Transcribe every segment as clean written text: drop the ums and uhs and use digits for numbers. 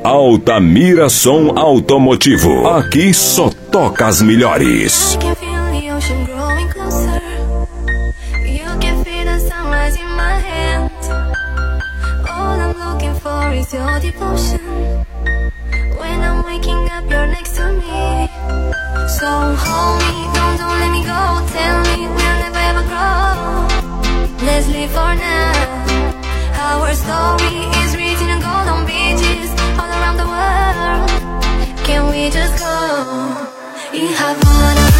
Altamira Som Automotivo. Aqui só toca as melhores. Is your devotion. When I'm waking up, you're next to me. So hold me, don't let me go. Tell me we'll never ever grow. Let's live for now. Our story is written in gold on beaches all around the world. Can we just go in Havana?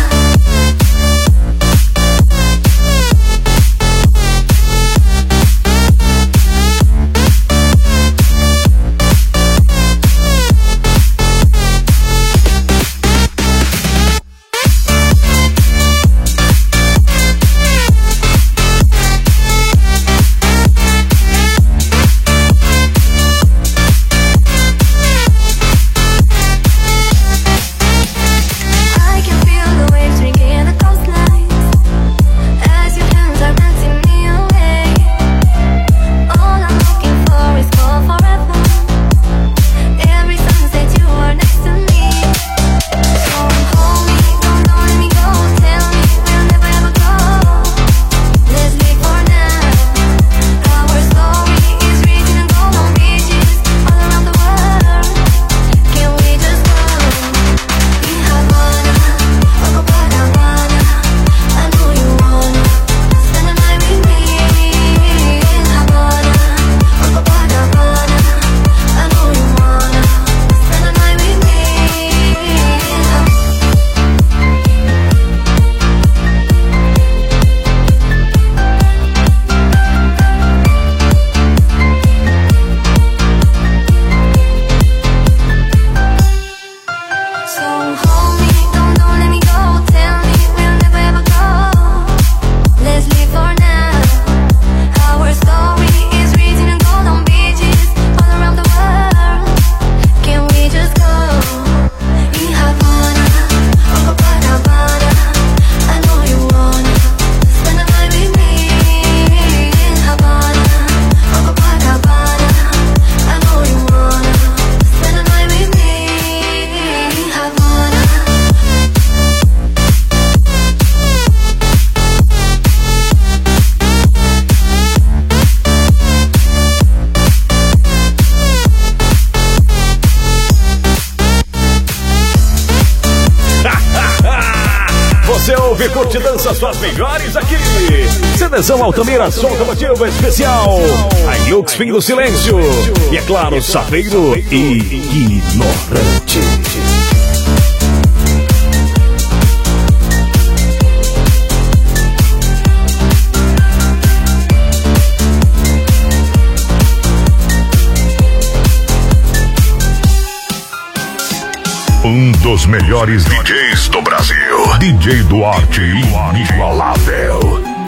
Curte dança suas melhores aqui. Seleção Altamira Som Automotivo Especial. Hilux Fim do Silêncio. E é claro, Safeiro e Ignorante. Um dos melhores DJs do Brasil. DJ Duarte inigualável.